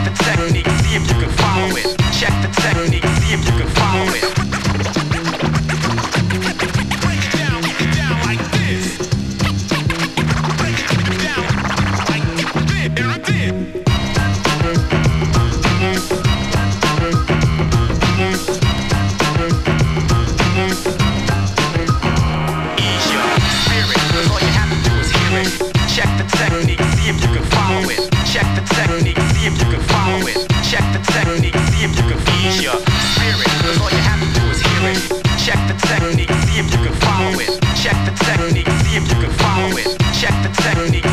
the technique, see if you can follow it. Check the technique, see if you can follow it. Break it down like this. Break it down like this. Ease your spirit, 'cause all you have to do is hear it. Check the technique, see if you can follow it. Check the technique, see if you can follow it. Check the technique, see if you can ease your spirit, 'cause all you have to do is hear it. Check the technique, see if you can follow it. Check the technique, see if you can follow it. Check the technique.